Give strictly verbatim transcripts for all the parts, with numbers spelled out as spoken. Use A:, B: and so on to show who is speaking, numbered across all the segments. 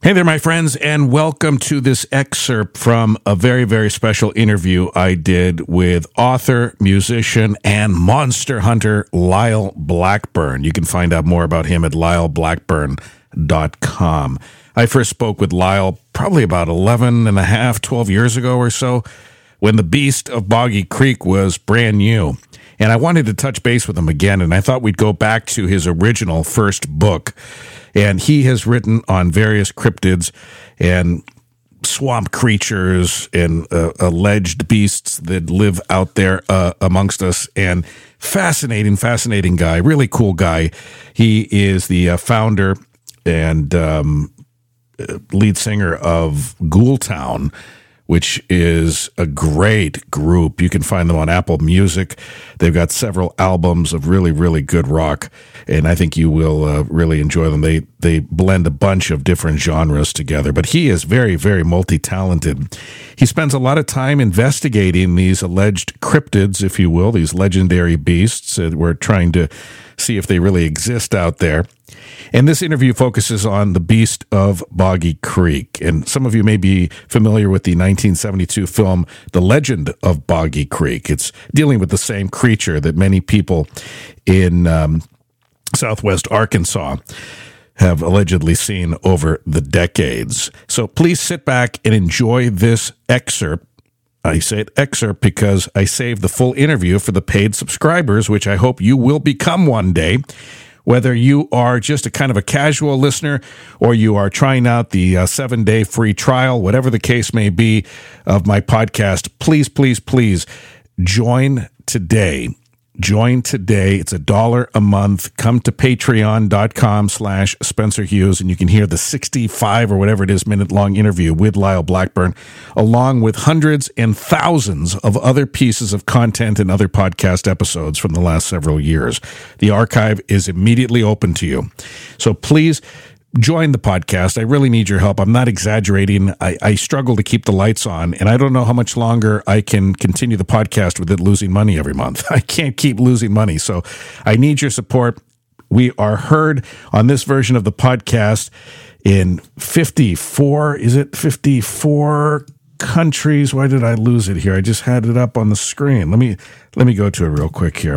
A: Hey there, my friends, and welcome to this excerpt from a very, very special interview I did with author, musician, and monster hunter Lyle Blackburn. You can find out more about him at lyle blackburn dot com. I first spoke with Lyle probably about eleven and a half, twelve years ago or so, when The Beast of Boggy Creek was brand new. And I wanted to touch base with him again, and I thought we'd go back to his original first book. And he has written on various cryptids and swamp creatures and uh, alleged beasts that live out there uh, amongst us. And fascinating, fascinating guy, really cool guy. He is the uh, founder and um, lead singer of Ghoultown, which is a great group. You can find them on Apple Music. They've got several albums of really, really good rock, and I think you will uh, really enjoy them. They they blend a bunch of different genres together, but he is very, very multi-talented. He spends a lot of time investigating these alleged cryptids, if you will, these legendary beasts. Uh, we're trying to see if they really exist out there. And this interview focuses on the Beast of Boggy Creek. And some of you may be familiar with the nineteen seventy-two film The Legend of Boggy Creek. It's dealing with the same creature that many people in um, southwest Arkansas have allegedly seen over the decades. So please sit back and enjoy this excerpt. I say it excerpt because I saved the full interview for the paid subscribers, which I hope you will become one day. Whether you are just a kind of a casual listener or you are trying out the uh, seven-day free trial, whatever the case may be of my podcast, please, please, please join today. Join today. It's a dollar a month. Come to patreon.com slash Spencer Hughes, and you can hear the sixty-five or whatever it is minute long interview with Lyle Blackburn, along with hundreds and thousands of other pieces of content and other podcast episodes from the last several years. The archive is immediately open to you. So please join the podcast. I really need your help. I'm not exaggerating. I, I struggle to keep the lights on, and I don't know how much longer I can continue the podcast with it losing money every month. I can't keep losing money, so I need your support. We are heard on this version of the podcast in fifty-four, is it fifty-four countries? Why did I lose it here? I just had it up on the screen. Let me let me go to it real quick here.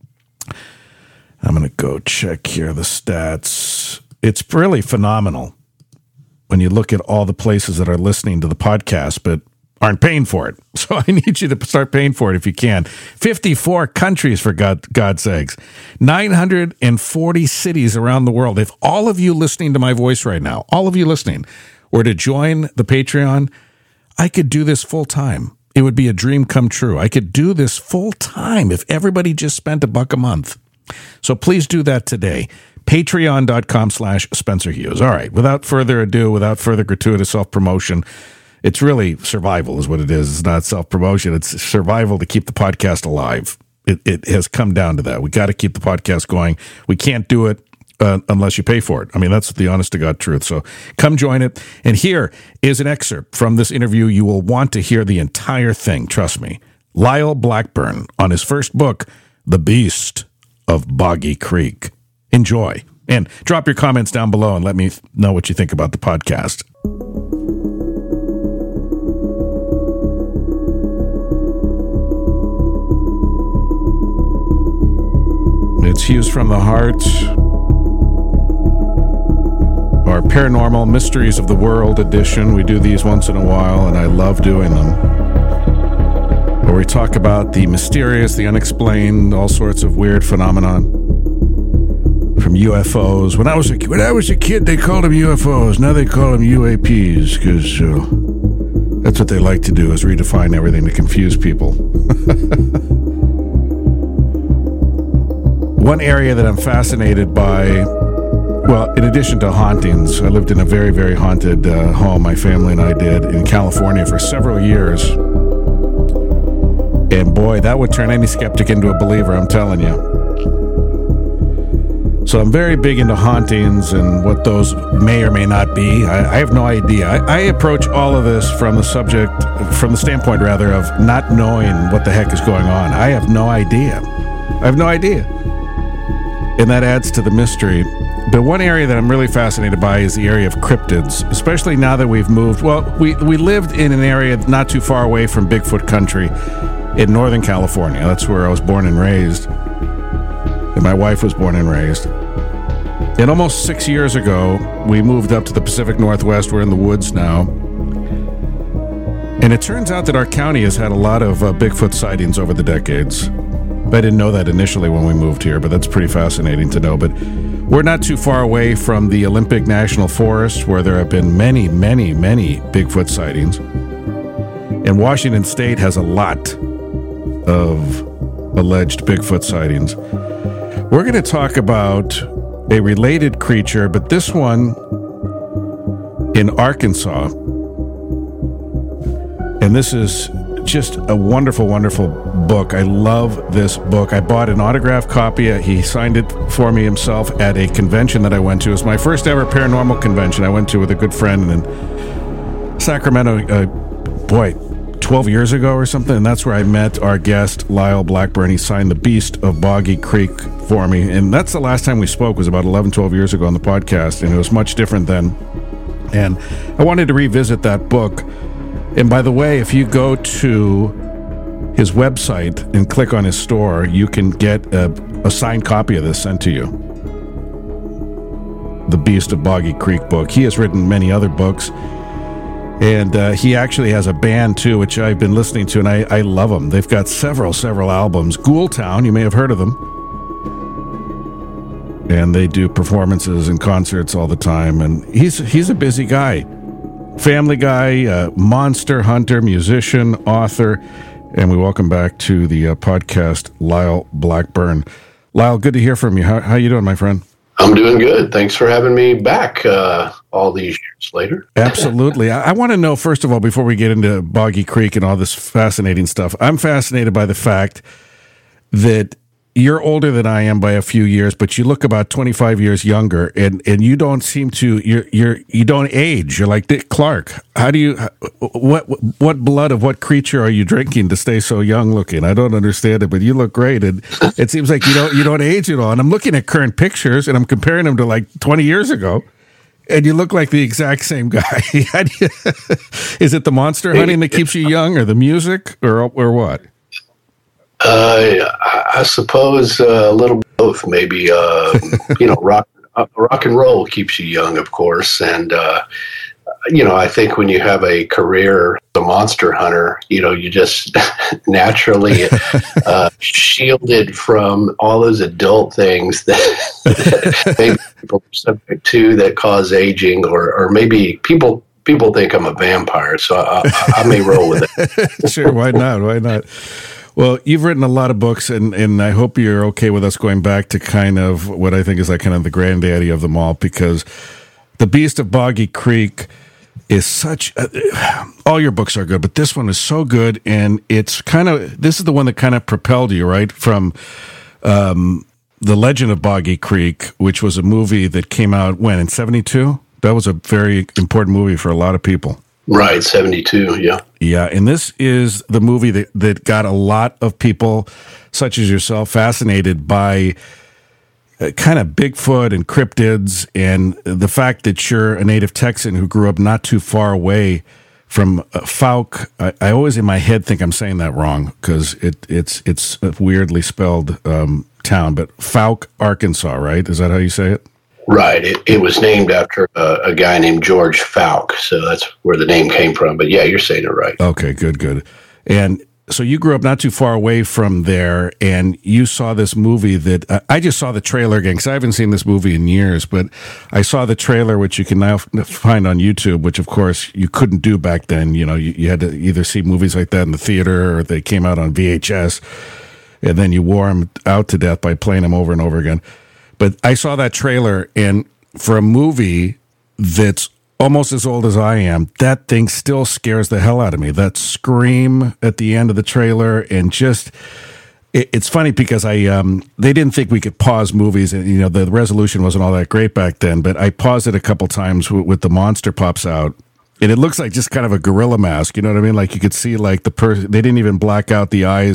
A: I'm going to go check here the stats. It's really phenomenal when you look at all the places that are listening to the podcast but aren't paying for it. So I need you to start paying for it if you can. fifty-four countries, for God, God's sakes. nine hundred forty cities around the world. If all of you listening to my voice right now, all of you listening, were to join the Patreon, I could do this full time. It would be a dream come true. I could do this full time if everybody just spent a buck a month. So please do that today. Patreon.com slash Spencer Hughes. All right. Without further ado, without further gratuitous self-promotion, it's really survival is what it is. It's not self-promotion. It's survival to keep the podcast alive. It, it has come down to that. We got to keep the podcast going. We can't do it uh, unless you pay for it. I mean, that's the honest to God truth. So come join it. And here is an excerpt from this interview. You will want to hear the entire thing. Trust me. Lyle Blackburn on his first book, The Beast of Boggy Creek. Enjoy. And drop your comments down below and let me know what you think about the podcast. It's Hughes from the Heart, our Paranormal Mysteries of the World edition. We do these once in a while, and I love doing them. Where we talk about the mysterious, the unexplained, all sorts of weird phenomenon. From U F Os. When I was a when I was a kid, they called them U F Os. Now they call them U A Ps because uh, that's what they like to do, is redefine everything to confuse people. One area that I'm fascinated by, well, in addition to hauntings, I lived in a very, very haunted uh, home. My family and I did in California for several years. And boy, that would turn any skeptic into a believer, I'm telling you. So I'm very big into hauntings and what those may or may not be. I, I have no idea. I, I approach all of this from the subject, from the standpoint, rather, of not knowing what the heck is going on. I have no idea. I have no idea. And that adds to the mystery. the one area that I'm really fascinated by is the area of cryptids, especially now that we've moved. Well, we, we lived in an area not too far away from Bigfoot country in Northern California. That's where I was born and raised. And my wife was born and raised. And almost six years ago, we moved up to the Pacific Northwest. We're in the woods now. And it turns out that our county has had a lot of uh, Bigfoot sightings over the decades. I didn't know that initially when we moved here, but that's pretty fascinating to know. But we're not too far away from the Olympic National Forest, where there have been many, many, many Bigfoot sightings. And Washington State has a lot of alleged Bigfoot sightings. We're going to talk about a related creature, but this one in Arkansas. And this is just a wonderful, wonderful book. I love this book. I bought an autographed copy. He signed it for me himself at a convention that I went to. It was my first ever paranormal convention I went to with a good friend in Sacramento, uh, boy, twelve years ago or something. And that's where I met our guest, Lyle Blackburn. He signed The Beast of Boggy Creek for me. And that's the last time we spoke, was about eleven, twelve years ago on the podcast. And it was much different then. And I wanted to revisit that book. And by the way, if you go to his website and click on his store, you can get a, a signed copy of this sent to you. The Beast of Boggy Creek book. He has written many other books. And uh, he actually has a band, too, which I've been listening to, and I, I love them. They've got several, several albums. Ghoul Town, you may have heard of them. And they do performances and concerts all the time. And he's he's a busy guy. Family guy, uh, monster hunter, musician, author, and we welcome back to the uh, podcast, Lyle Blackburn. Lyle, good to hear from you. How how you doing, my friend?
B: I'm doing good. Thanks for having me back uh, all these years later.
A: Absolutely. I, I want to know, first of all, before we get into Boggy Creek and all this fascinating stuff, I'm fascinated by the fact that you're older than I am by a few years, but you look about twenty-five years younger, and, and you don't seem to, you're, you're, you don't age. You're like Dick Clark. How do you, what, what blood of what creature are you drinking to stay so young looking? I don't understand it, but you look great. And it seems like you don't, you don't age at all. And I'm looking at current pictures and I'm comparing them to like twenty years ago. And you look like the exact same guy. Is it the monster hunting that keeps you young, or the music, or, or what?
B: Uh, I suppose uh, a little both, maybe. Uh, you know, rock uh, rock and roll keeps you young, of course, and uh, you know, I think when you have a career as a monster hunter, you know, you just naturally uh, shielded from all those adult things that, that maybe people are subject to that cause aging, or or maybe people. People think I'm a vampire, so I, I, I may roll with it.
A: Sure, why not? Why not? Well, you've written a lot of books, and, and I hope you're okay with us going back to kind of what I think is like kind of the granddaddy of them all, because The Beast of Boggy Creek is such a, all your books are good, but this one is so good, and it's kind of, this is the one that kind of propelled you, right, from um, The Legend of Boggy Creek, which was a movie that came out, when, in seventy-two? That was a very important movie for a lot of people.
B: Right, seventy-two, yeah.
A: Yeah, and this is the movie that, that got a lot of people, such as yourself, fascinated by uh, kind of Bigfoot and cryptids, and the fact that you're a native Texan who grew up not too far away from uh, Fouke. I, I always in my head think I'm saying that wrong, because it, it's it's a weirdly spelled um, town, but Fouke, Arkansas, right? Is that how you say it?
B: Right. It, it was named after a, a guy named George Fouke, so that's where the name came from. But yeah, you're saying it right.
A: Okay, good, good. And so you grew up not too far away from there, and you saw this movie that uh, I just saw the trailer again, because I haven't seen this movie in years, but I saw the trailer, which you can now find on YouTube, which of course you couldn't do back then. You know, you, you had to either see movies like that in the theater, or they came out on V H S, and then you wore them out to death by playing them over and over again. But I saw that trailer, and for a movie that's almost as old as I am, that thing still scares the hell out of me. That scream at the end of the trailer, and just, it, it's funny because I, um, they didn't think we could pause movies, and you know, the resolution wasn't all that great back then, but I paused it a couple times with, with the monster pops out, and it looks like just kind of a gorilla mask, you know what I mean? Like you could see like the person, they didn't even black out the eyes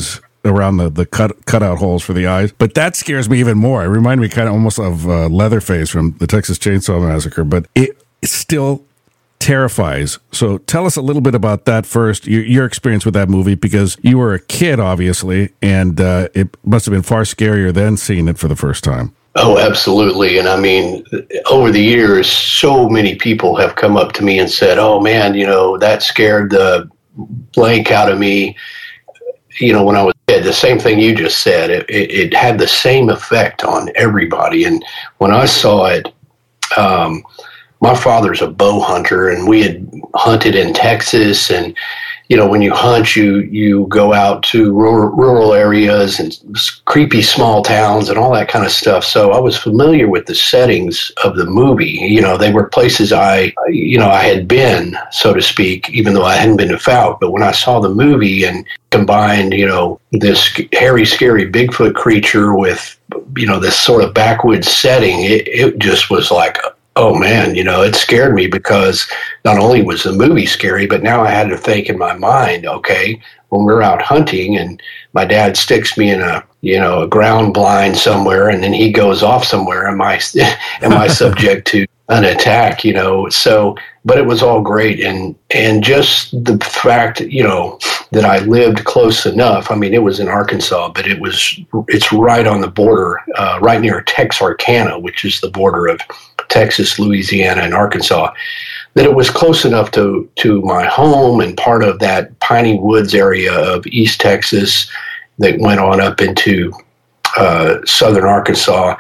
A: around the, the cut cutout holes for the eyes. But that scares me even more. It reminded me kind of almost of uh, Leatherface from the Texas Chainsaw Massacre, but it, it still terrifies. So tell us a little bit about that first, your, your experience with that movie, because you were a kid, obviously, and uh, it must have been far scarier than seeing it for the first time.
B: Oh, absolutely. And I mean, over the years, so many people have come up to me and said, oh, man, you know, that scared the blank out of me. You know, when I was a kid, the same thing you just said, it, it, it had the same effect on everybody. And when I saw it, um, my father's a bow hunter, and we had hunted in Texas. And, you know, when you hunt, you, you go out to rural, rural areas and creepy small towns and all that kind of stuff. So I was familiar with the settings of the movie. You know, they were places I, you know, I had been, so to speak, even though I hadn't been to Fouke. But when I saw the movie and combined, you know, this hairy, scary Bigfoot creature with, you know, this sort of backwoods setting, it, it just was like, oh man, you know, it scared me, because not only was the movie scary, but now I had to think in my mind, okay, when we're out hunting and my dad sticks me in a, you know, a ground blind somewhere, and then he goes off somewhere, am I, am I subject to an attack, you know? So, but it was all great. And, and just the fact, you know, that I lived close enough. I mean, it was in Arkansas, but it was, it's right on the border, uh, right near Texarkana, which is the border of Texas, Louisiana, and Arkansas, that it was close enough to, to my home and part of that piney woods area of East Texas that went on up into uh, southern Arkansas.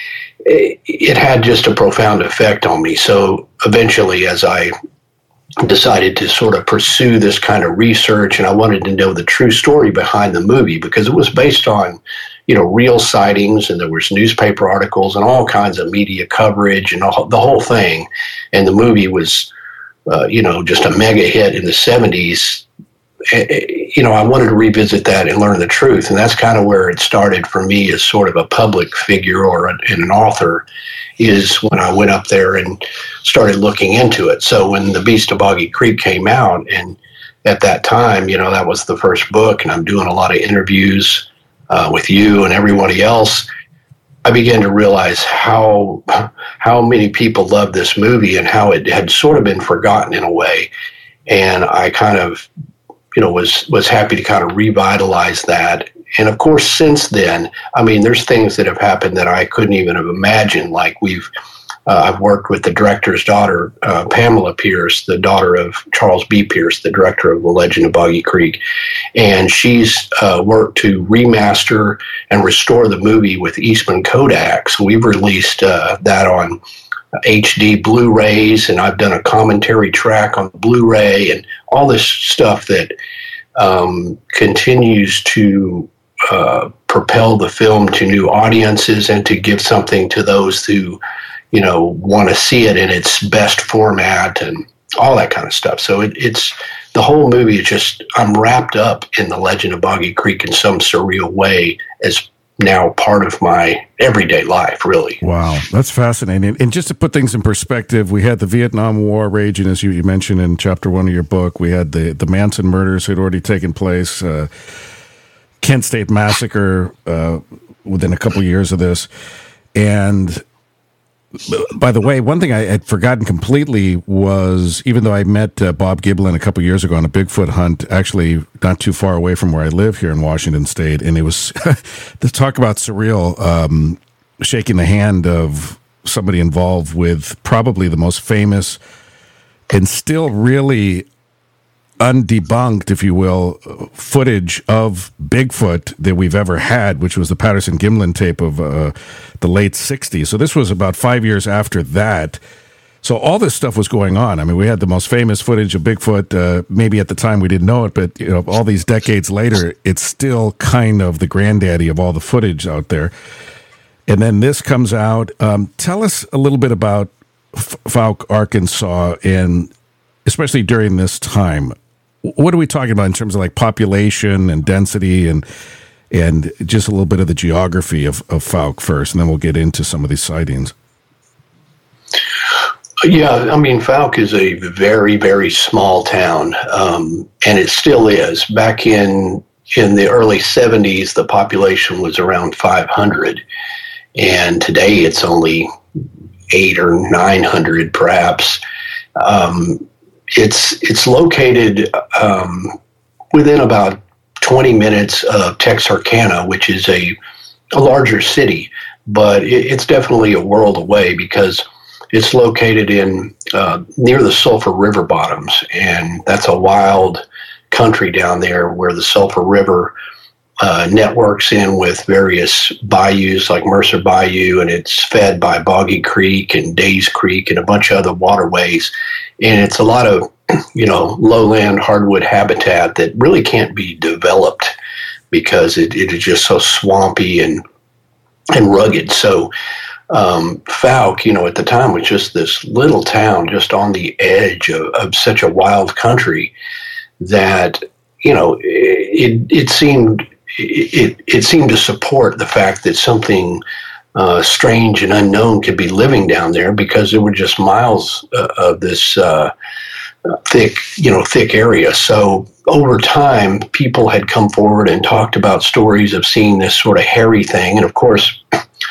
B: It, it had just a profound effect on me. So eventually, as I decided to sort of pursue this kind of research, and I wanted to know the true story behind the movie, because it was based on, you know, real sightings, and there was newspaper articles and all kinds of media coverage and all, the whole thing. And the movie was, uh, you know, just a mega hit in the seventies. You know, I wanted to revisit that and learn the truth. And that's kind of where it started for me as sort of a public figure or a, and an author, is when I went up there and started looking into it. So when The Beast of Boggy Creek came out, and at that time, you know, that was the first book, and I'm doing a lot of interviews uh, with you and everybody else, I began to realize how how many people loved this movie and how it had sort of been forgotten in a way. And I kind of, you know, was was happy to kind of revitalize that. And of course, since then, I mean, there's things that have happened that I couldn't even have imagined. Like we've, uh, I've worked with the director's daughter, uh, Pamela Pierce, the daughter of Charles B. Pierce, the director of The Legend of Boggy Creek. And she's uh, worked to remaster and restore the movie with Eastman Kodak. So we've released uh, that on H D Blu-rays, and I've done a commentary track on Blu-ray and all this stuff that um, continues to uh, propel the film to new audiences and to give something to those who, you know, want to see it in its best format and all that kind of stuff. So it, it's the whole movie is just, I'm wrapped up in The Legend of Boggy Creek in some surreal way as now part of my everyday life, really.
A: Wow, that's fascinating. And just to put things in perspective, we had the Vietnam War raging, as you, you mentioned in chapter one of your book. We had the, the Manson murders had already taken place, uh, Kent State Massacre uh, within a couple years of this. And by the way, one thing I had forgotten completely was, even though I met uh, Bob Giblin a couple years ago on a Bigfoot hunt, actually not too far away from where I live here in Washington State, and it was to talk about surreal, um, shaking the hand of somebody involved with probably the most famous and still really undebunked, if you will, footage of Bigfoot that we've ever had, which was the Patterson Gimlin tape of uh, the late sixties. So this was about five years after that. So all this stuff was going on. I mean, we had the most famous footage of Bigfoot. Uh, maybe at the time we didn't know it, but you know, all these decades later, it's still kind of the granddaddy of all the footage out there. And then this comes out. Um, tell us a little bit about F- Fouke, Arkansas, and especially during this time. What are we talking about in terms of like population and density and and just a little bit of the geography of, of Fouke first, and then we'll get into some of these sightings.
B: Yeah, I mean, Fouke is a very, very small town, um, and it still is. Back in in the early seventies, the population was around five hundred, and today it's only eight or nine hundred, perhaps. Um, it's it's located um, within about twenty minutes of Texarkana, which is a a larger city, but it, it's definitely a world away because it's located in uh, near the Sulphur River bottoms, and that's a wild country down there where the Sulphur River uh, networks in with various bayous like Mercer Bayou, and it's fed by Boggy Creek and Days Creek and a bunch of other waterways. And it's a lot of, you know, lowland hardwood habitat that really can't be developed because it, it is just so swampy and and rugged. So um, Fouke, you know, at the time was just this little town just on the edge of, of such a wild country that, you know, it it seemed it it seemed to support the fact that something uh, strange and unknown could be living down there, because there were just miles uh, of this uh, thick, you know, thick area. So over time, people had come forward and talked about stories of seeing this sort of hairy thing, and of course,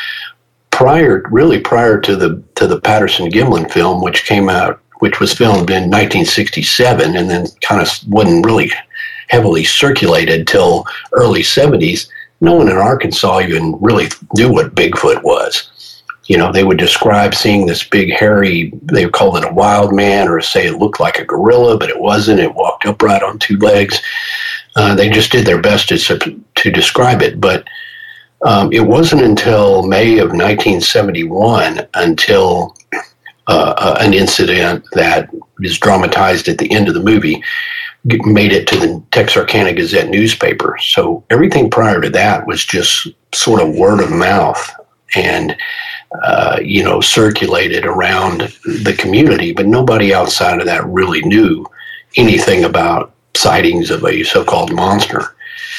B: prior, really prior to the to the Patterson-Gimlin film, which came out, which was filmed in nineteen sixty-seven, and then kind of wasn't really heavily circulated till early seventies. No one in Arkansas even really knew what Bigfoot was. You know, they would describe seeing this big hairy, they called it a wild man, or say it looked like a gorilla, but it wasn't. It walked upright on two legs. Uh, they just did their best to, to describe it. But um, it wasn't until May of nineteen seventy-one until uh, uh, an incident that is dramatized at the end of the movie made it to the Texarkana Gazette newspaper. So everything prior to that was just sort of word of mouth and, uh, you know, circulated around the community, but nobody outside of that really knew anything about sightings of a so-called monster.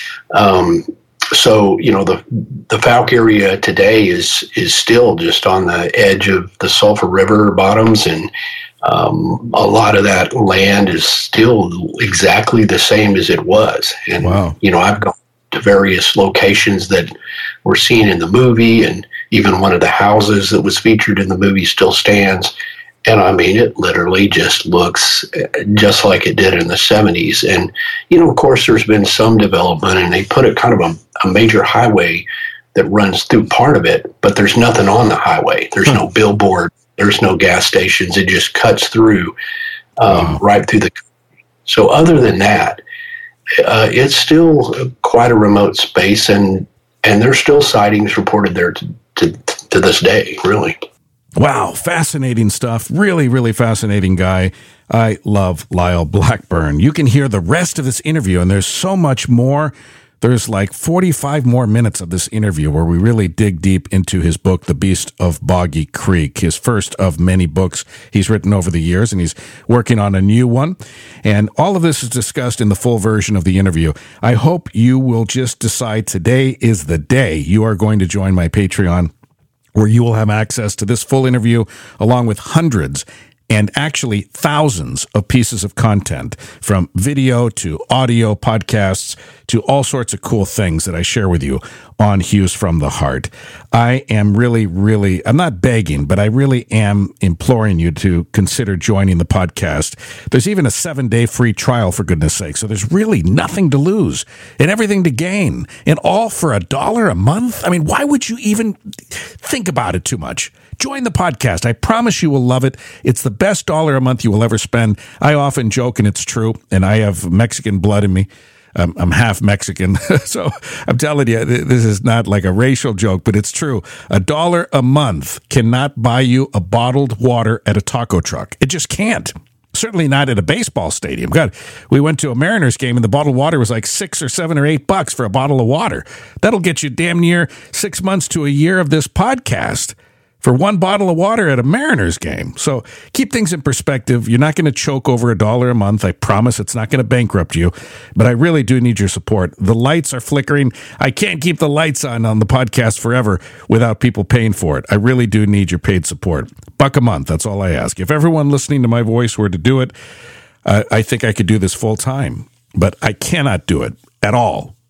B: Um, so, you know, the the Fouke area today is is still just on the edge of the Sulphur River bottoms, and um, a lot of that land is still exactly the same as it was. And,
A: wow.
B: you know, I've gone to various locations that were seen in the movie, and even one of the houses that was featured in the movie still stands. And I mean, it literally just looks just like it did in the seventies. And, you know, of course, there's been some development, and they put a kind of a, a major highway that runs through part of it, but there's nothing on the highway. There's no billboard. There's no gas stations. It just cuts through um, wow. right through the. So other than that, uh, it's still quite a remote space, and and there's still sightings reported there to to, to this day, really.
A: Wow, fascinating stuff. Really, really fascinating guy. I love Lyle Blackburn. You can hear the rest of this interview, and there's so much more. There's like forty-five more minutes of this interview where we really dig deep into his book, The Beast of Boggy Creek, his first of many books he's written over the years, and he's working on a new one. And all of this is discussed in the full version of the interview. I hope you will just decide today is the day you are going to join my Patreon, where you will have access to this full interview along with hundreds and actually thousands of pieces of content, from video to audio podcasts to all sorts of cool things that I share with you on Hughes from the Heart. I am really, really, I'm not begging, but I really am imploring you to consider joining the podcast. There's even a seven-day free trial, for goodness sake, so there's really nothing to lose and everything to gain, and all for a dollar a month? I mean, why would you even think about it too much? Join the podcast. I promise you will love it. It's the best dollar a month you will ever spend. I often joke, and it's true, and I have Mexican blood in me. Um, I'm half Mexican, so I'm telling you, this is not like a racial joke, but it's true. A dollar a month cannot buy you a bottled water at a taco truck. It just can't. Certainly not at a baseball stadium. God, we went to a Mariners game, and the bottled water was like six or seven or eight bucks for a bottle of water. That'll get you damn near six months to a year of this podcast for one bottle of water at a Mariners game. So keep things in perspective. You're not going to choke over a dollar a month. I promise it's not going to bankrupt you, but I really do need your support. The lights are flickering. I can't keep the lights on on the podcast forever without people paying for it. I really do need your paid support. Buck a month. That's all I ask. If everyone listening to my voice were to do it, uh, I think I could do this full time, but I cannot do it at all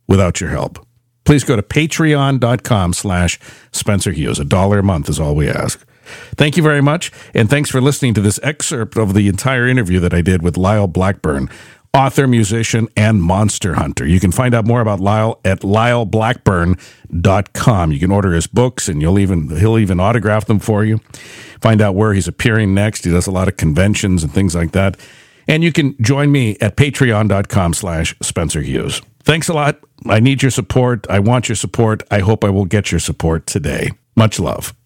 A: without your help. Please go to patreon.com slash Spencer Hughes. A dollar a month is all we ask. Thank you very much, and thanks for listening to this excerpt of the entire interview that I did with Lyle Blackburn, author, musician, and monster hunter. You can find out more about Lyle at lyle blackburn dot com. You can order his books, and you'll even he'll even autograph them for you. Find out where he's appearing next. He does a lot of conventions and things like that. And you can join me at patreon.com slash Spencer Hughes. Thanks a lot. I need your support. I want your support. I hope I will get your support today. Much love.